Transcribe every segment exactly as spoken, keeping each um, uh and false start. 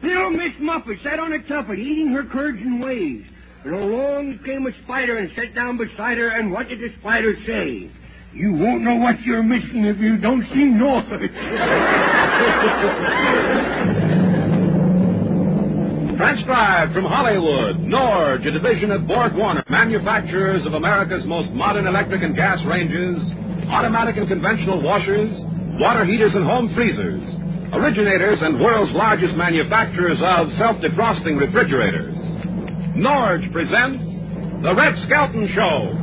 Little Miss Muffet sat on a tuffet, eating her curds and whey. And along came a spider and sat down beside her, and what did the spider say? You won't know what you're missing if you don't see Norge. Transcribed from Hollywood, Norge, a division of Borg Warner, manufacturers of America's most modern electric and gas ranges, automatic and conventional washers, water heaters and home freezers, originators and world's largest manufacturers of self-defrosting refrigerators. Norge presents The Red Skelton Show.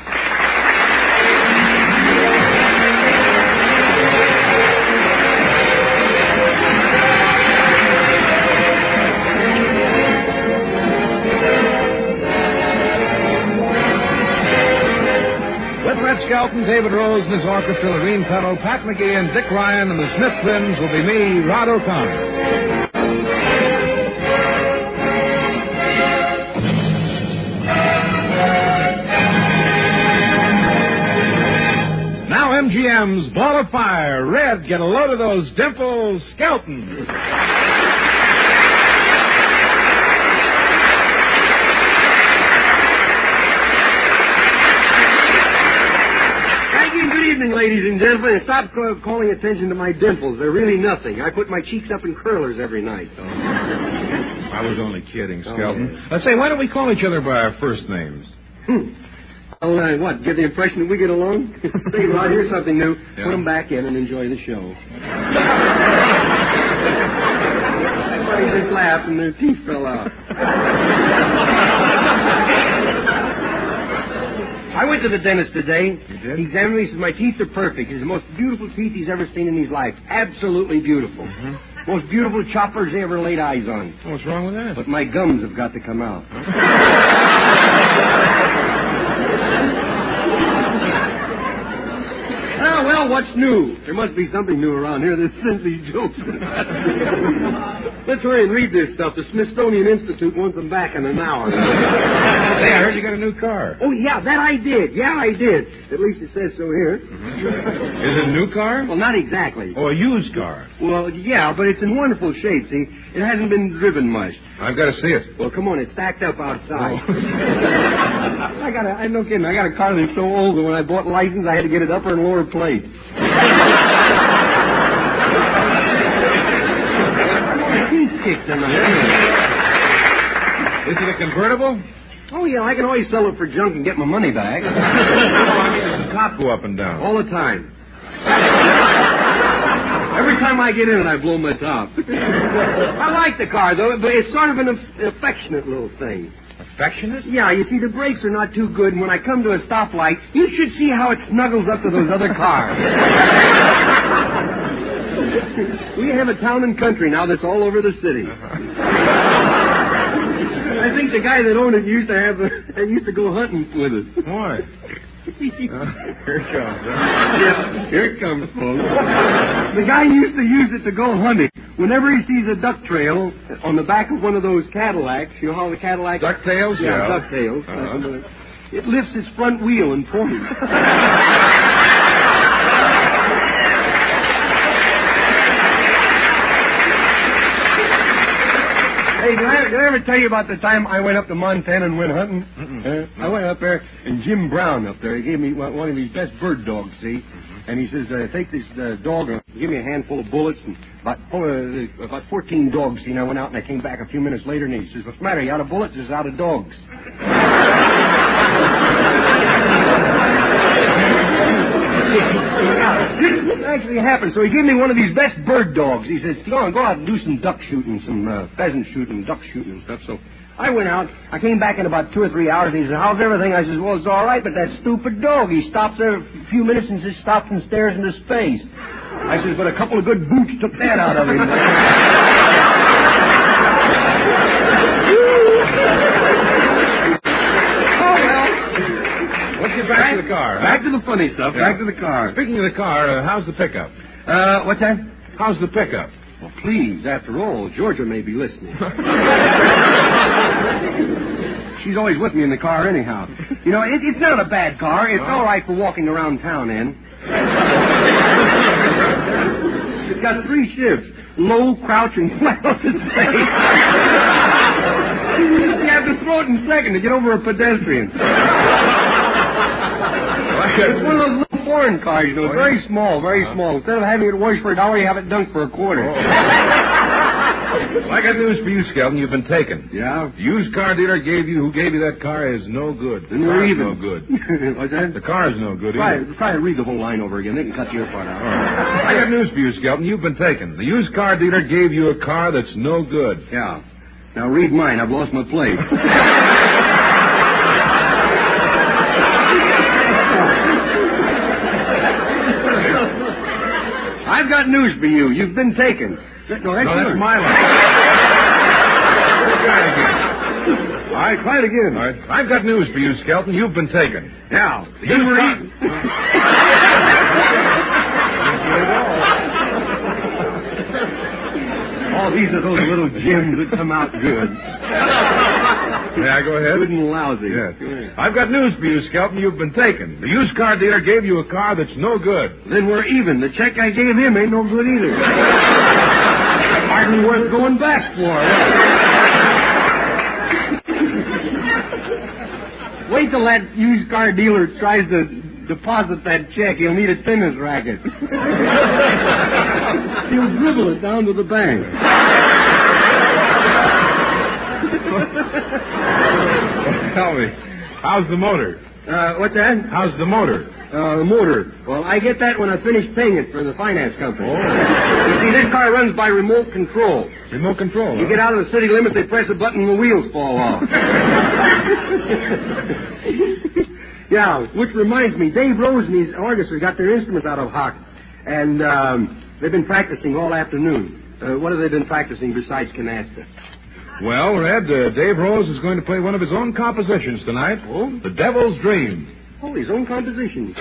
Red Skelton, David Rose and his orchestra, Lorene Pello, Pat McGee, and Dick Ryan, and the Smith twins will be me, Rod O'Connor. Now M G M's Ball of Fire. Red, get a load of those dimples, Skelton. Good evening, ladies and gentlemen. Stop uh, calling attention to my dimples. They're really nothing. I put my cheeks up in curlers every night. So. I was only kidding, Skelton. Oh, yeah. uh, say, why don't we call each other by our first names? Hmm. Well, uh, what, get the impression that we get along? Say, Rod, here's something new. Yeah. Put them back in and enjoy the show. Everybody just laughed and their teeth fell out. I went to the dentist today. You did? He examined me. He says, my teeth are perfect. It's the most beautiful teeth he's ever seen in his life. Absolutely beautiful. Mm-hmm. Most beautiful choppers he ever laid eyes on. What's wrong with that? But my gums have got to come out. Oh, well, what's new? There must be something new around here that sends these jokes. Let's hurry and read this stuff. The Smithsonian Institute wants them back in an hour. Hey, I heard you got a new car. Oh, yeah, that I did. Yeah, I did. At least it says so here. Mm-hmm. Is it a new car? Well, not exactly. Oh, a used car? Well, yeah, but it's in wonderful shape, see. It hasn't been driven much. I've got to see it. Well, come on, it's stacked up outside. Oh. I got a, I'm no kidding, I got a car that's so old that when I bought license, I had to get it upper and lower plate. Teeth kicked in the Is it a convertible? Oh, yeah, I can always sell it for junk and get my money back. Oh, I mean, does the top go up and down? All the time. Every time I get in it, I blow my top. I like the car, though, but it's sort of an aff- affectionate little thing. Affectionate? Yeah, you see, the brakes are not too good, and when I come to a stoplight, you should see how it snuggles up to those other cars. We have a town and country now that's all over the city. I think the guy that owned it used to have a, used to go hunting with it. Why? uh, here it comes. Huh? Yeah, here it comes, folks. The guy used to use it to go hunting. Whenever he sees a duck trail on the back of one of those Cadillacs, you know how the Cadillac... Ducktails? Yeah, Yeah, ducktails. Uh-huh. It lifts its front wheel and points. Hey, did I, did I ever tell you about the time I went up to Montana and went hunting? Uh, I went up there, and Jim Brown up there, he gave me one of his best bird dogs, see? Mm-hmm. And he says, uh, take this uh, dog, and give me a handful of bullets, and about, uh, about fourteen dogs, see? And I went out, and I came back a few minutes later, and he says, what's the matter? You out of bullets? He says, out of dogs. This actually happened. So he gave me one of these best bird dogs. He says, go on, go out and do some duck shooting, some uh, pheasant shooting, duck shooting and stuff. So I went out. I came back in about two or three hours. And he said, how's everything? I said, well, it's all right, but that stupid dog. He stops there a few minutes and just stops and stares into space. I said, but a couple of good boots took that out of him. Let's get back to the car. Back to the funny stuff. Yeah. Back to the car. Speaking of the car, uh, how's the pickup? Uh, what's that? How's the pickup? Well, please, after all, Georgia may be listening. She's always with me in the car anyhow. You know, it, it's not a bad car. It's all right for walking around town in. It's got three shifts. Low, crouch, and flat on its face. You have to throw it in second to get over a pedestrian. It's one of those little foreign cars, you know, very small, very small. Instead of having it washed for a dollar, you have it dunked for a quarter. Oh. Well, I got news for you, Skelton. You've been taken. Yeah? The used car dealer gave you, who gave you that car is no good. The car's even. no good. What's that? The car's no good try, either. Try to read the whole line over again. They can cut your part out. All right. I got news for you, Skelton. You've been taken. The used car dealer gave you a car that's no good. Yeah. Now read mine. I've lost my plate. I've got news for you. You've been taken. No, that's, no, that's my line. Try it again. All right, try it again. All right. I've got news for you, Skelton. You've been taken. Now, you were eating. Oh, these are those little gems that come out good. May I go ahead? Good and lousy. Yes. I've got news for you, Skelton. You've been taken. The used car dealer gave you a car that's no good. Then we're even. The check I gave him ain't no good either. Hardly worth going back for. Wait till that used car dealer tries to deposit that check. He'll need a tennis racket. He'll dribble it down to the bank. Tell me, how's the motor? Uh, what's that? How's the motor? Uh, the motor. Well, I get that when I finish paying it for the finance company. Oh. You see, this car runs by remote control. Remote control, You huh? get out of the city limits, they press a button and the wheels fall off. Yeah, which reminds me, Dave Rose and his orchestra got their instruments out of hock. And um, they've been practicing all afternoon. Uh, what have they been practicing besides canasta? Well, Red, uh, Dave Rose is going to play one of his own compositions tonight. Oh? The Devil's Dream. Oh, his own compositions.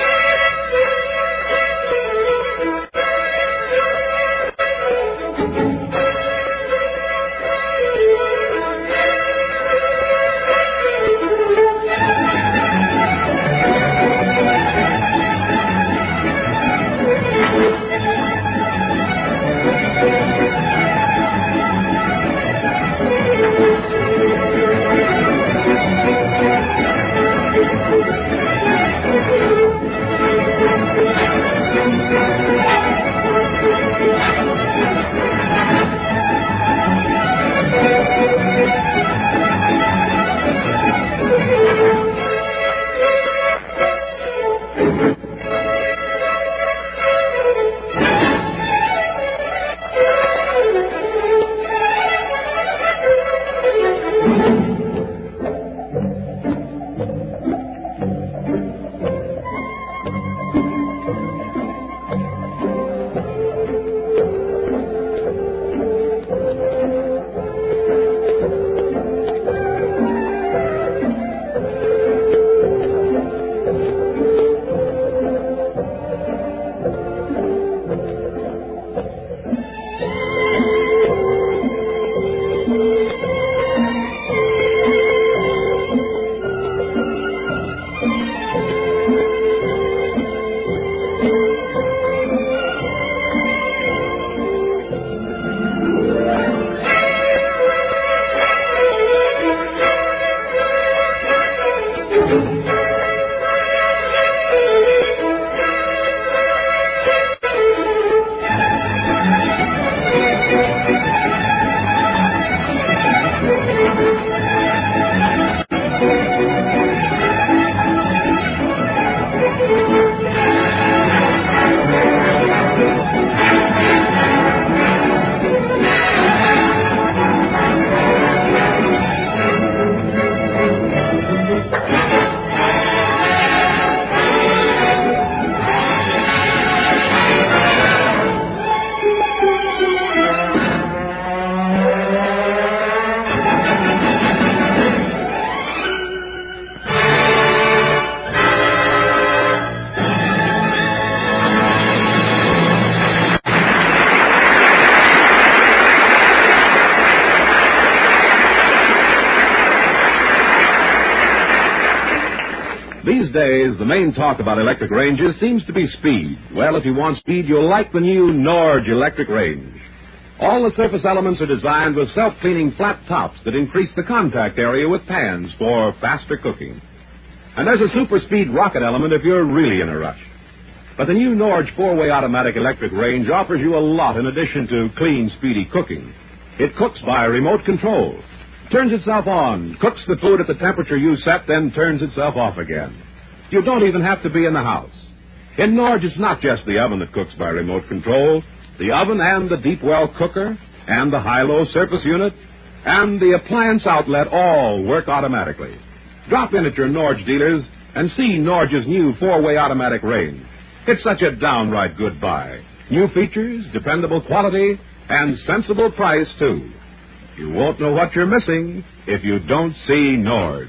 days, the main talk about electric ranges seems to be speed. Well, if you want speed, you'll like the new Norge electric range. All the surface elements are designed with self-cleaning flat tops that increase the contact area with pans for faster cooking. And there's a super speed rocket element if you're really in a rush. But the new Norge four-way automatic electric range offers you a lot in addition to clean, speedy cooking. It cooks by remote control, turns itself on, cooks the food at the temperature you set, then turns itself off again. You don't even have to be in the house. In Norge, it's not just the oven that cooks by remote control. The oven and the deep well cooker and the high-low surface unit and the appliance outlet all work automatically. Drop in at your Norge dealers and see Norge's new four-way automatic range. It's such a downright good buy. New features, dependable quality, and sensible price, too. You won't know what you're missing if you don't see Norge.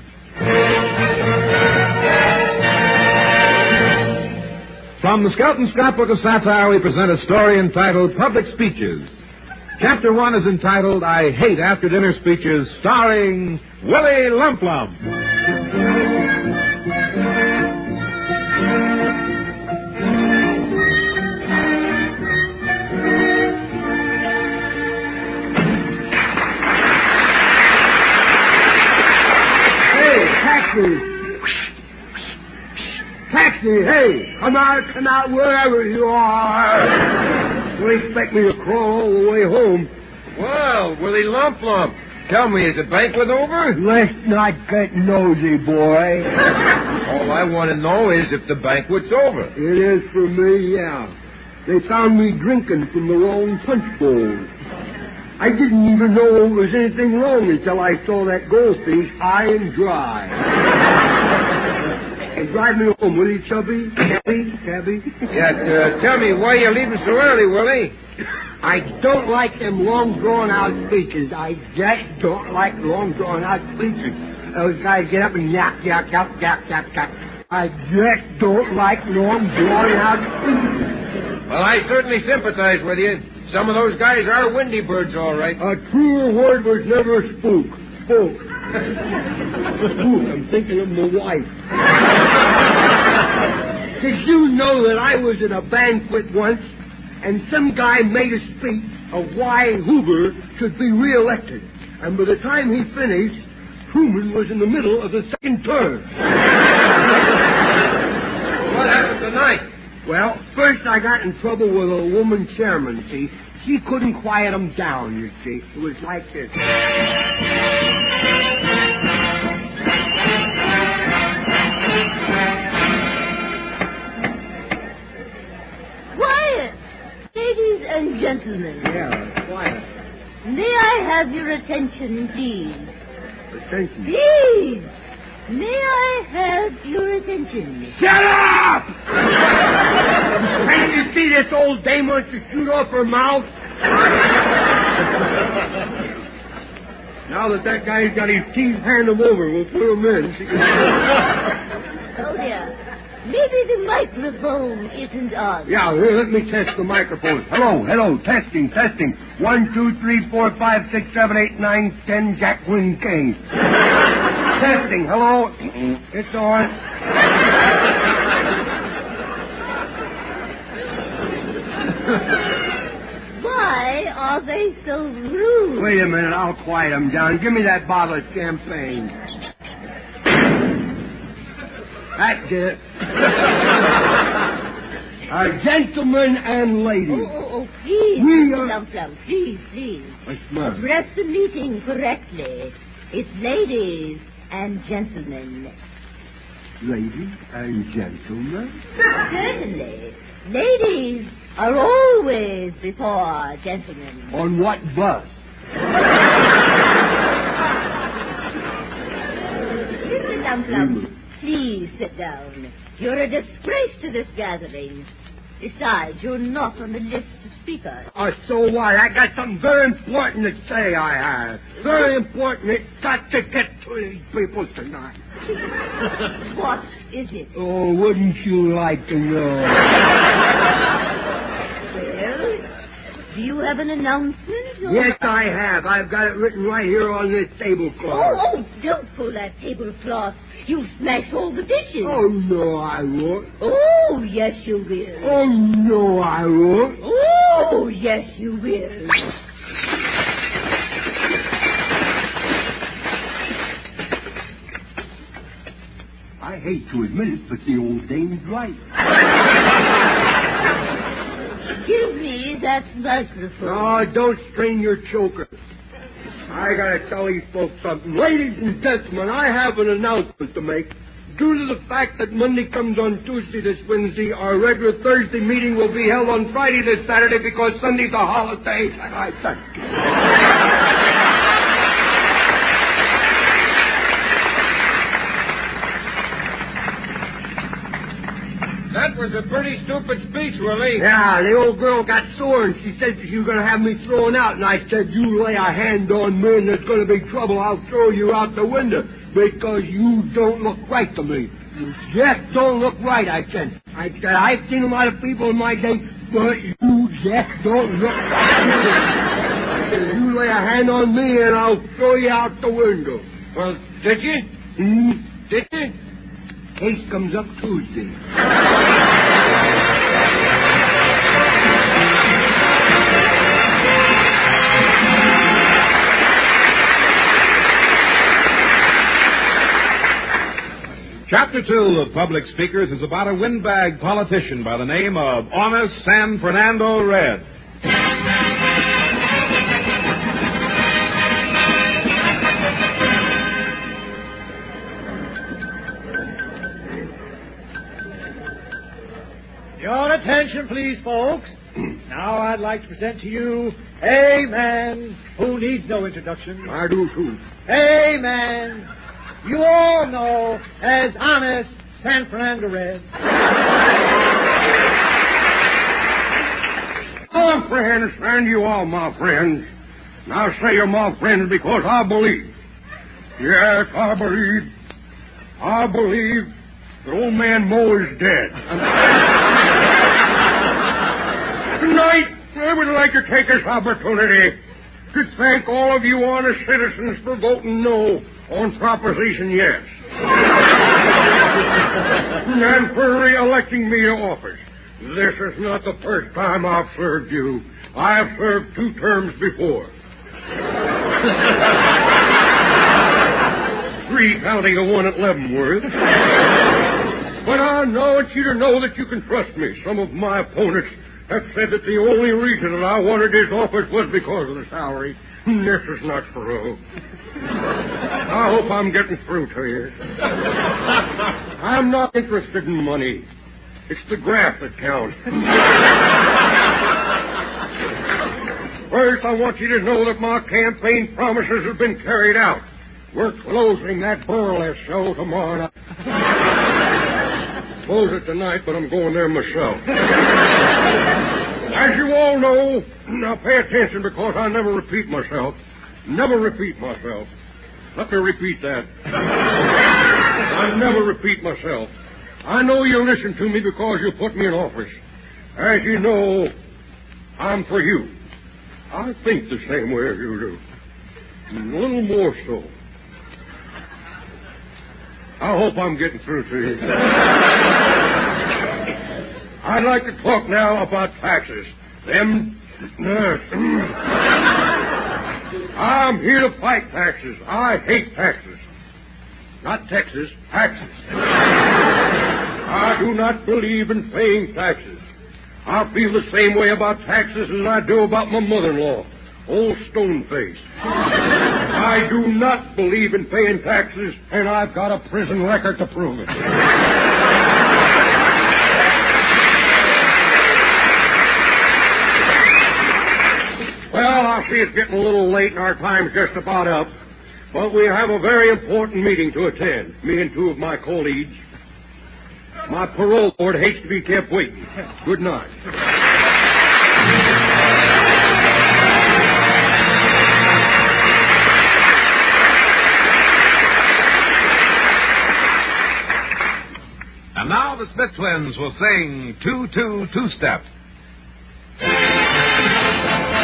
From the Skelton Scrapbook of Satire, we present a story entitled Public Speeches. Chapter one is entitled I Hate After Dinner Speeches, starring Willie Lump Lump. Hey, taxi! Taxi, hey, come out, come out, wherever you are. Don't expect me to crawl all the way home. Well, Willie Lump Lump, tell me, is the banquet over? Let's not get nosy, boy. All I want to know is if the banquet's over. It is for me, yeah. They found me drinking from the wrong punch bowl. I didn't even know there was anything wrong until I saw that goldfish high and dry. And drive me home, will you, Chubby? Cabby? Cabby? Yeah, uh, tell me, why are you leaving so early, Willie? I don't like them long, drawn-out speeches. I just don't like long, drawn-out speeches. Those guys get up and yap, yap, yap, yap, yap, yap. I just don't like long, drawn-out speeches. Well, I certainly sympathize with you. Some of those guys are windy birds, all right. A truer word was never spoke. Spoke. Spook, I'm thinking of my wife. Did you know that I was at a banquet once, and some guy made a speech of why Hoover should be reelected, and by the time he finished, Truman was in the middle of the second term. What happened tonight? Well, first I got in trouble with a woman chairman, see. She couldn't quiet them down, you see. It was like this. Quiet! Ladies and gentlemen. Yeah, quiet. May I have your attention, please? Attention. Please! May I have your attention? Shut up! Can't you see this old dame wants to shoot off her mouth? Now that that guy's got his teeth, hand him over. We'll put him in. She can... Oh, dear. Maybe the microphone isn't on. Yeah, here, let me test the microphone. Hello, hello, testing, testing. One, two, three, four, five, six, seven, eight, nine, ten, Jack Wing King. Testing, hello. It's on. Why are they so rude? Wait a minute, I'll quiet them down. Give me that bottle of champagne. That's it. Uh, gentlemen and ladies. Oh, oh, oh, please, We Mister are- Lump Lump, please, please. What's the matter? Address the meeting correctly. It's ladies and gentlemen. Ladies and gentlemen. Certainly. Ladies are always before gentlemen. On what bus? Mister Lump Lump, please sit down. You're a disgrace to this gathering. Besides, you're not on the list of speakers. Oh, so what? I got something very important to say I have. Very important. It's got to get to these people tonight. What is it? Oh, wouldn't you like to know? Well, do you have an announcement? Or... Yes, I have. I've got it written right here on this tablecloth. Oh, oh, don't pull that tablecloth. You'll smash all the dishes. Oh, no, I won't. Oh, yes, you will. Oh, no, I won't. Oh, yes, you will. I hate to admit it, but the old dame's right. Give me that microphone. Oh, don't strain your choker. I gotta tell these folks something. Ladies and gentlemen, I have an announcement to make. Due to the fact that Monday comes on Tuesday this Wednesday, our regular Thursday meeting will be held on Friday this Saturday because Sunday's a holiday. And I thank you. That was a pretty stupid speech, Willie. Yeah, the old girl got sore and she said she was going to have me thrown out. And I said, you lay a hand on me and there's going to be trouble. I'll throw you out the window because you don't look right to me. You just don't look right, I said. I said, I've seen a lot of people in my day, but you just don't look right. You lay a hand on me and I'll throw you out the window. Well, did you? Hmm? Did you? Case comes up Tuesday. Chapter two of Public Speakers is about a windbag politician by the name of Honest San Fernando Red. Your attention, please, folks. Now I'd like to present to you a man who needs no introduction. I do, too. A man you all know as Honest San Fernando Red. Oh, friends, and you all my friends. Now say you're my friends because I believe. Yes, I believe. I believe that old man Moe is dead. Tonight, I would like to take this opportunity to thank all of you honest citizens for voting no on Proposition Yes. And for re-electing me to office. This is not the first time I've served you. I have served two terms before. Three counting the one at Leavenworth. But I want you to know that you can trust me. Some of my opponents have said that the only reason that I wanted this office was because of the salary. This is not true. I hope I'm getting through to you. I'm not interested in money. It's the graft that counts. First, I want you to know that my campaign promises have been carried out. We're closing that burlesque show tomorrow night. Close it tonight, but I'm going there myself. As you all know, now pay attention because I never repeat myself. Never repeat myself. Let me repeat that. I never repeat myself. I know you listen to me because you put me in office. As you know, I'm for you. I think the same way as you do. A little more so. I hope I'm getting through to you. I'd like to talk now about taxes. Them... I'm here to fight taxes. I hate taxes. Not Texas, taxes. I do not believe in paying taxes. I feel the same way about taxes as I do about my mother-in-law, old Stoneface. I do not believe in paying taxes, and I've got a prison record to prove it. Well, I see it's getting a little late and our time's just about up. But we have a very important meeting to attend, me and two of my colleagues. My parole board hates to be kept waiting. Good night. And now the Smith Twins will sing Two, Two, Two-Step.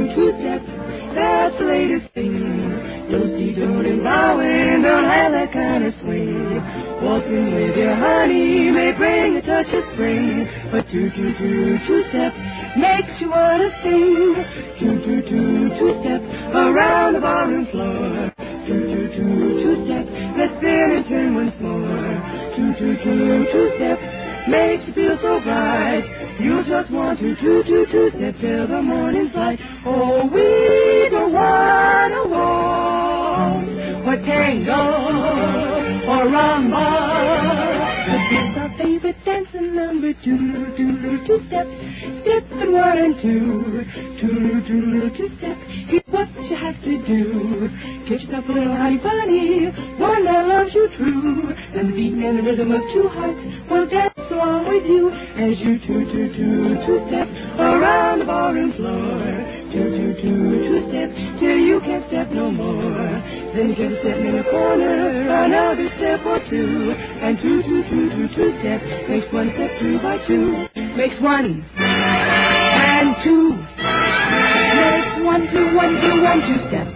two-step, that's the latest thing. Toasty-toed and bowing, don't have that kind of swing. Walking with your honey may bring a touch of spring, but two-two-two, two-step makes you wanna sing. Two-two-two, two-step around the barroom floor. Two-two-two, two-step, let's spin and turn once more. Two-two-two, two-step makes you feel so bright. You just want to two-two-two-step till the morning's light. Oh, we don't wanna waltz or tango or rumba. It's our favorite dancing number two, two little two-step, step and one and two, two little two little two-step. Here's what you have to do: get yourself a little honey bunny, one that loves you true, and the beat and the rhythm of two hearts will dance along with you as you two two two two-step around the ballroom floor. Two two two two-step till you can't step no more. Then you get a step in the corner, another step or two, and two two two two two-step makes one step two by two, makes one and two, makes one two one two one two-step.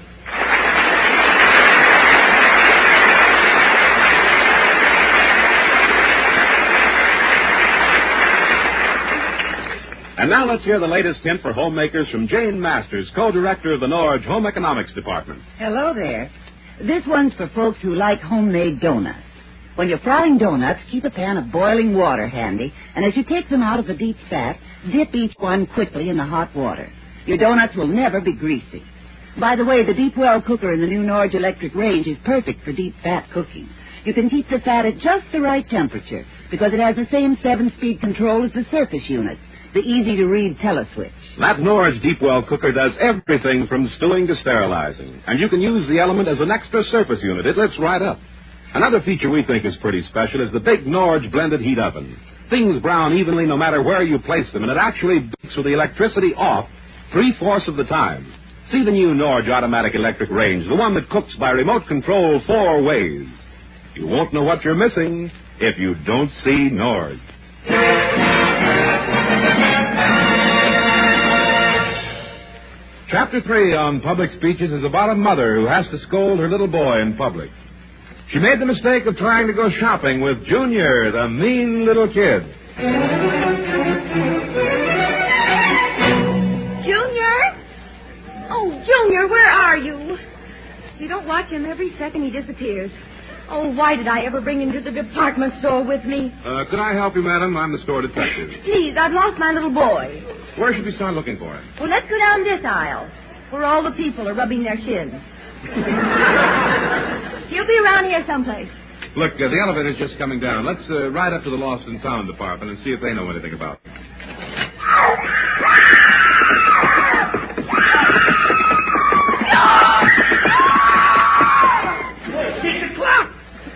And now let's hear the latest hint for homemakers from Jane Masters, co-director of the Norge Home Economics Department. Hello there. This one's for folks who like homemade donuts. When you're frying donuts, keep a pan of boiling water handy, and as you take them out of the deep fat, dip each one quickly in the hot water. Your donuts will never be greasy. By the way, the deep well cooker in the new Norge electric range is perfect for deep fat cooking. You can keep the fat at just the right temperature because it has the same seven-speed control as the surface unit, the easy-to-read teleswitch. That Norge Deep Well cooker does everything from stewing to sterilizing. And you can use the element as an extra surface unit. It lifts right up. Another feature we think is pretty special is the big Norge blended heat oven. Things brown evenly no matter where you place them, and it actually bakes with the electricity off three-fourths of the time. See the new Norge automatic electric range, the one that cooks by remote control four ways. You won't know what you're missing if you don't see Norge. Chapter three on public speeches is about a mother who has to scold her little boy in public. She made the mistake of trying to go shopping with Junior, the mean little kid. Junior? Oh, Junior, where are you? You don't watch him every second he disappears. Oh, why did I ever bring him to the department store with me? Uh, could I help you, madam? I'm the store detective. Please, I've lost my little boy. Where should we start looking for him? Well, let's go down this aisle, where all the people are rubbing their shins. He'll be around here someplace. Look, uh, the elevator's just coming down. Let's uh, ride up to the Lost and Found department and see if they know anything about it. Six o'clock!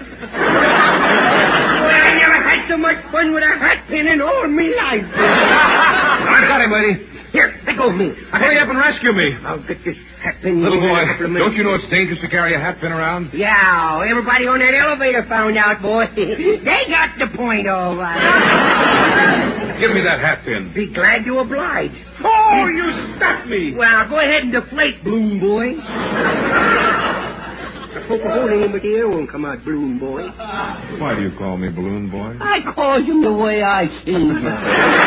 Boy, I never had so much fun with a hat pin in all my life. I got him, lady. Here, let go of me. Hurry up and rescue me. I'll get this hat pin. Little in a boy, couple of minutes. don't you know it's dangerous to carry a hat pin around? Yeah, everybody on that elevator found out, boy. They got the point all right. Give me that hat pin. Be glad to oblige. Oh, you stuck me. Well, go ahead and deflate, balloon boy. I poke a hole in him, but the air won't come out, balloon boy. Why do you call me Balloon Boy? I call you the way I change you.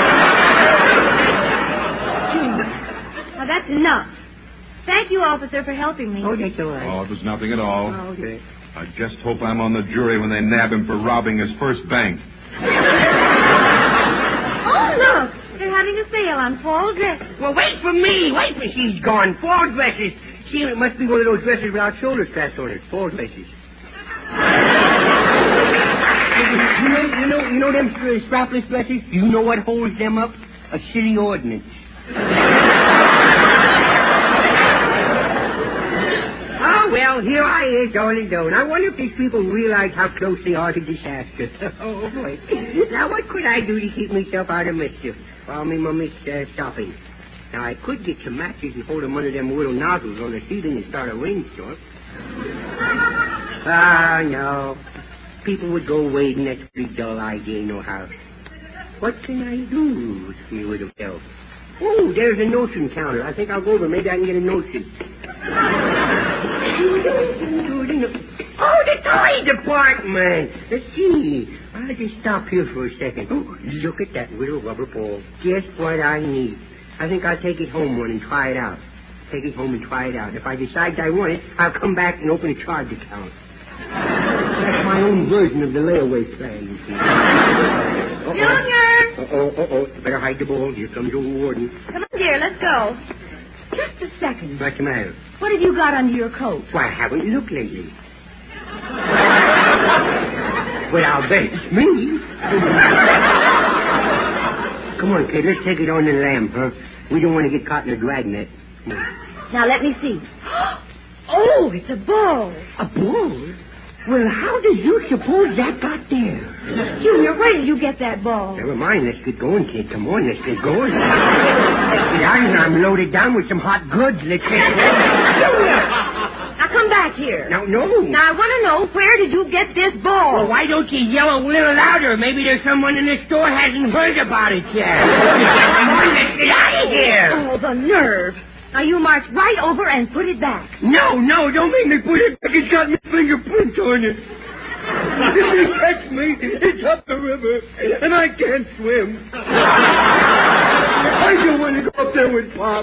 Now, that's enough. Thank you, officer, for helping me. Oh, that's all right. Oh, it was nothing at all. Oh, okay. I just hope I'm on the jury when they nab him for robbing his first bank. Oh, look. They're having a sale on fall dresses. Well, wait for me. Wait for she's gone. Fall dresses. See, it must be one of those dresses without shoulder straps on it. Fall dresses. you know, you know, you know them uh, strapless dresses? You know what holds them up? A city ordinance. Oh, well, here I is, all alone. I wonder if these people realize how close they are to disaster. Oh, boy. Now, what could I do to keep myself out of mischief while me mummy's uh, shopping? Now, I could get some matches and hold them under them little nozzles on the ceiling and start a rainstorm. Ah, no. People would go wading. That's a pretty dull idea, nohow. What can I do with me little self? Oh, there's a notion counter. I think I'll go over. Maybe I can get a notion. Oh, the toy department. Let's see. I'll just stop here for a second. Oh, look at that little rubber ball. Just what I need. I think I'll take it home one and try it out. Take it home and try it out. If I decide I want it, I'll come back and open a charge account. That's my own version of the layaway plan, you see. Uh-oh. Junior! Uh-oh, uh-oh. Better hide the ball. Here comes your warden. Come on, dear, let's go. Just a second. What's the matter? What have you got under your coat? Why, I haven't looked lately. Well, I'll bet it's me. Come on, kid, let's take it on the lam, huh? We don't want to get caught in a dragnet. Now, let me see. Oh, it's a ball. A ball? Well, how did you suppose that got there? Junior, where did you get that ball? Never mind. Let's get going, kid. Come on, let's get going. Let's get out, and I'm loaded down with some hot goods. Let's get going. Junior! Now, come back here. Now, no. Now, I want to know, where did you get this ball? Well, why don't you yell a little louder? Maybe there's someone in this store hasn't heard about it yet. Come on, let's get out of here. Oh, the nerve. Now, you march right over and put it back. No, no, don't make me put it back. It's got my fingerprints on it. If you catch me, it's up the river, and I can't swim. I don't want to go up there with Pop.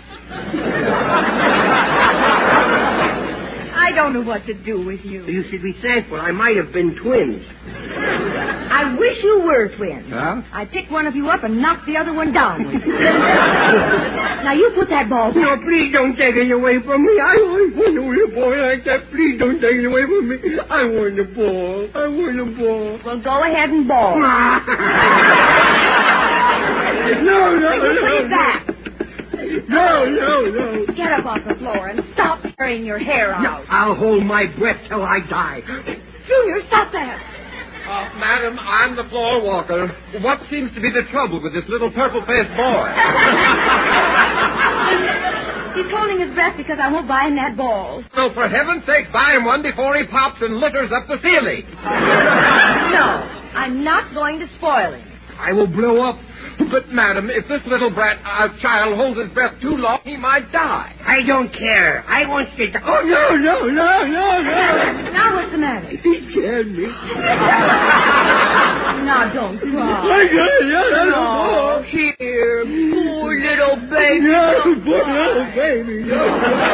I don't know what to do with you. You should be thankful. I might have been twins. I wish you were twins. Huh? I'd pick one of you up and knock the other one down with you. Now, you put that ball back. No, please don't take it away from me. I always wanted a little boy like that. Please don't take it away from me. I want the ball. I want the ball. Well, go ahead and ball. no, no, Put no. it back. No, no, no. Get up off the floor and stop tearing your hair out. No, I'll hold my breath till I die. Junior, stop that. Uh, madam, I'm the floor walker. What seems to be the trouble with this little purple-faced boy? He's holding his breath because I won't buy him that ball. So, for heaven's sake, buy him one before he pops and litters up the ceiling. No, I'm not going to spoil him. I will blow up. But, madam, if this little brat uh, child holds his breath too long, he might die. I don't care. I want to... Oh, no, no, no, no, no. Now, what's the matter? He scared me. Now, don't cry. I got it. Oh, here, poor little baby. No, poor little baby. No.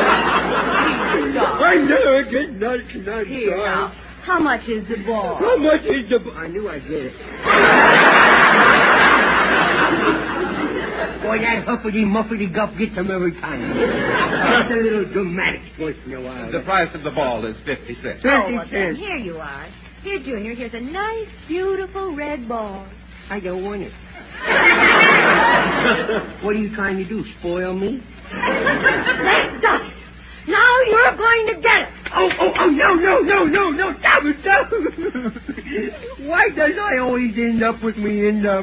I never get nuts, nuts. Here, now. How much is the ball? How much is the... I knew I'd get it. Boy, that huffity-muffity-guff gets him every time. Just a little dramatic once in a while. The price of the ball is fifty cents. Oh, well, then, here you are. Here, Junior, here's a nice, beautiful red ball. I don't want it. What are you trying to do, spoil me? Let's stop it. Now you're going to get it. Oh, oh, oh, no, no, no, no, no, stop it, stop it. Why does I always end up with me end up?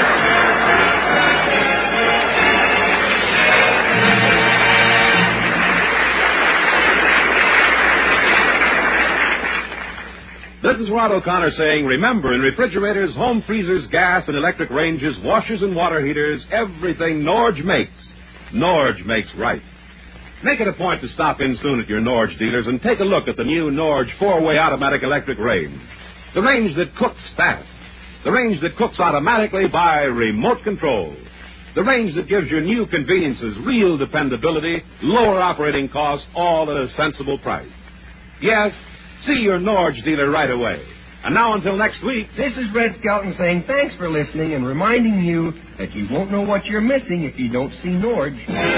This is Rod O'Connor saying, remember, in refrigerators, home freezers, gas and electric ranges, washers and water heaters, everything Norge makes, Norge makes right. Make it a point to stop in soon at your Norge dealers and take a look at the new Norge four-way automatic electric range. The range that cooks fast. The range that cooks automatically by remote control. The range that gives your new conveniences real dependability, lower operating costs, all at a sensible price. Yes, see your Norge dealer right away. And now until next week, this is Red Skelton saying thanks for listening and reminding you that you won't know what you're missing if you don't see Norge.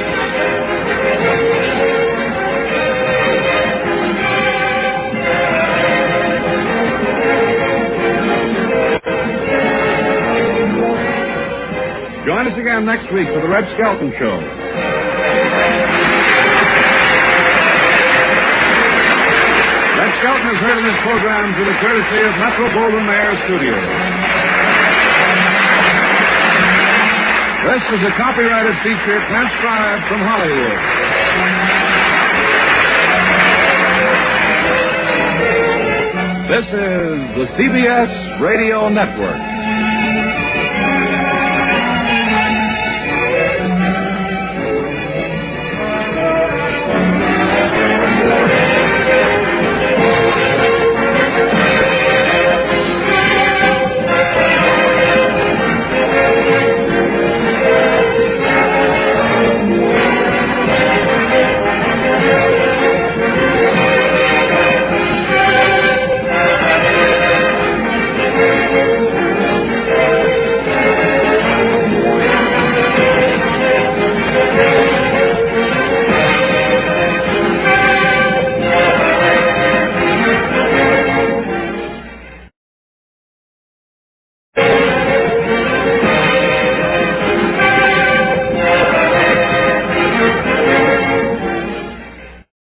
join us again next week for the Red Skelton Show. Skelton is heard in this program through the courtesy of Metro Goldwyn Mayer Studios. This is a copyrighted feature transcribed from Hollywood. This is the C B S Radio Network.